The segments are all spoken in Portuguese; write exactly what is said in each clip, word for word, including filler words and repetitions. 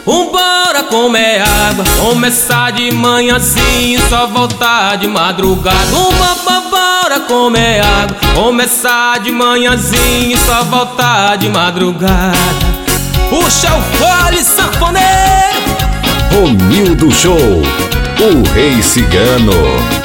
Vambora comer água, começar de manhãzinho, só voltar de madrugada. Vambora comer água, começar de manhãzinho, só voltar de madrugada. Puxa o fole, sanfoneiro! Romildo Show, o Rei Cigano.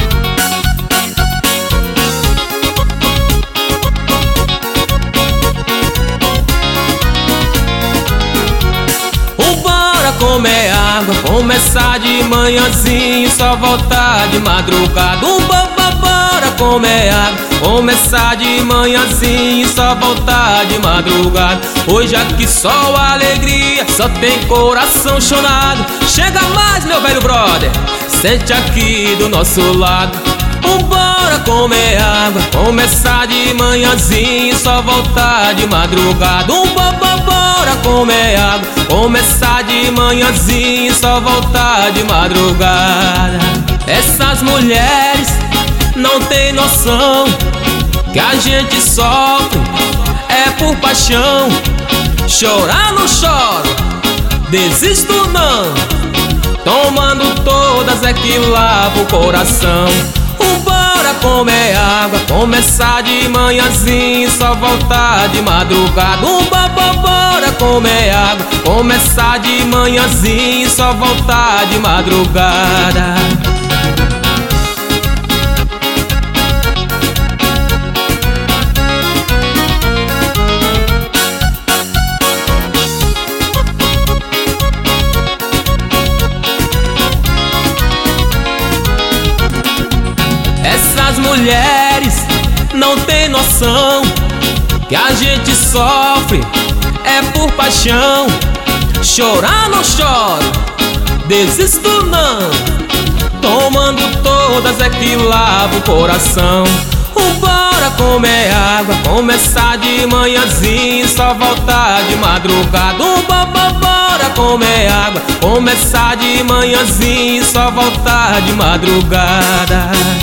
Comer água, começar de manhãzinho, só voltar de madrugada. Um bora comer água, começar de manhãzinho, só voltar de madrugada. Hoje aqui só alegria, só tem coração chonado. Chega mais, meu velho brother, sente aqui do nosso lado. Vambora comer água, começar de manhãzinho, só voltar de madrugada. Um bora comer água, começar de manhãzinho, só voltar de madrugada. Essas mulheres não tem noção que a gente sofre é por paixão. Chorar não choro, desisto não, tomando todas é que lava o coração. Vambora comer água, começar de manhãzinho, só voltar de madrugada. Vambora comer água, começar de manhãzinho, só voltar de madrugada. Essas mulheres não tem noção que a gente sofre é por paixão. Chorar não choro, desisto não, tomando todas é que lava o coração. Vambora comer água, começar de manhãzinho, só voltar de madrugada. Vambora comer água, começar de manhãzinho, só voltar de madrugada.